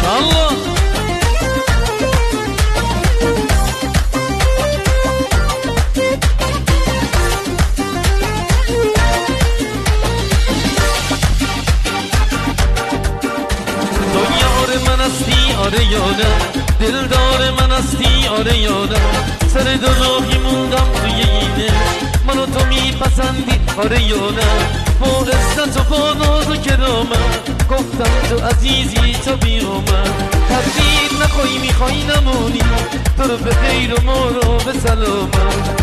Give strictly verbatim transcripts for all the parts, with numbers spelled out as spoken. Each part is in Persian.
ماشاءالله. دنیا آره من هستی آره یا نه، دلدار من هستی آره یا نه، سر دو راهی موندم توی اینه، منو تو میپسندی آره یا نه، با عزت و با ناز و کرامت گفتم تو عزیزی تو بیامد، تردید نخوای میخوای نمونی، تو رو به خیر و ما رو به سلامت،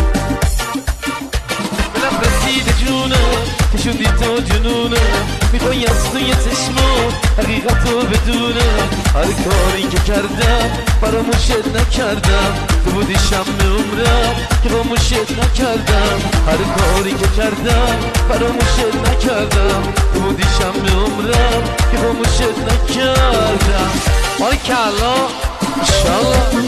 بلم رسید جونم که شدی تو جنونم، میخوای از توی چشمات حقیقت رو بدونم، هر کاری که کردم فراموشت نکردم، تو بودی شمع عمرم که خاموشت نکردم، هر کاری که کردم فراموشت نکردم، تو بودی شمع عمرم که خاموشت نکردم. بارکالله انشالله.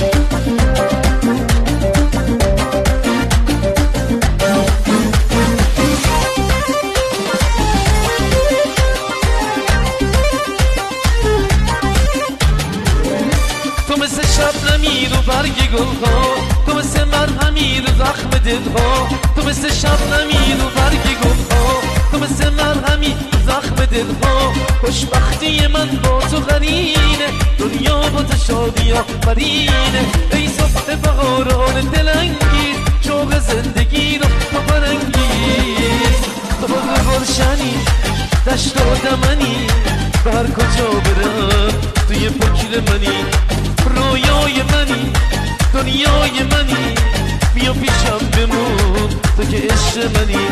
تو مثل شبنمی رو برگ گلها، تو مثل مرهمی رو زخم دلها، تو مثل شبنمی رو برگ گلها، تو مثل مرهمی زخم دلها، خوشبختی من با تو قرینه، دنیا با تو شادی آفرینه، ای صبح بهاران دلانگیز، شوق زندگی رو تو برانگیز، تو باغ گلشنی دشت و دمنی، به هر کجا برم توی فکر منی، رویای منی دنیای منی، بیا پیشم بمون تو که عشق منی،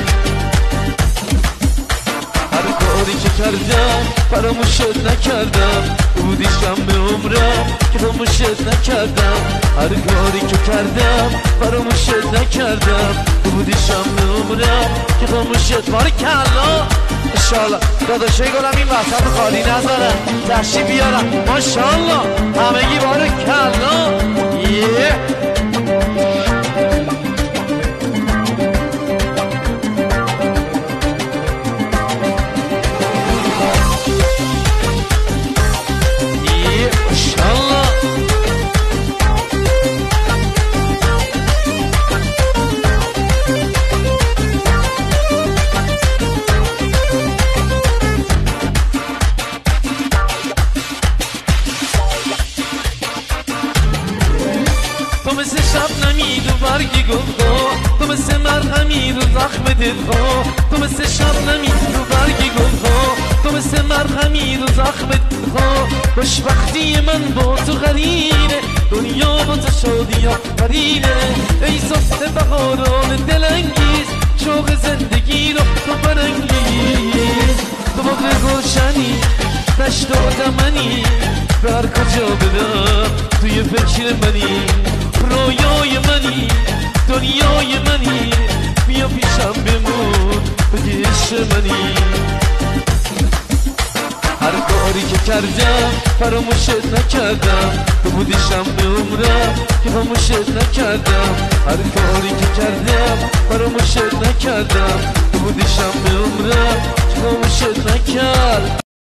هر کاری که کردم فراموشت نکردم، بودی شمع عمرم که خاموشت نکردم، هر کاری که کردم فراموشت نکردم، بودی شمع عمرم که خاموشت. بارکالله انشالله. داداشای گلم این وسط خالی نذارن، تشریف بیارم ماشاءالله همگی. بارکالله یه تو مثل شبنمی رو برگ گلها، تو مثل مرهمی رو زخم دلها، تو مثل شبنمی رو برگ گلها، تو مثل مرهمی رو زخم دلها، خوشبختی من با تو قرینه، دنیا با تو شادی آفرینه، ای صبح بهاران دلانگیز، شوق زندگی رو تو برانگیز، تو باغ گلشنی دشت و دمنی، به هر کجا برم توی فکر منی، رویای منی دنیای منی، بیا پیشم بمون بگی عشق منی، هر کاری که کردم فراموشت نکردم، تو بودی شمع عمرم که خاموشت نکردم، هر کاری که کردم فراموشت نکردم، تو بودی شمع عمرم که خاموشت نکردم.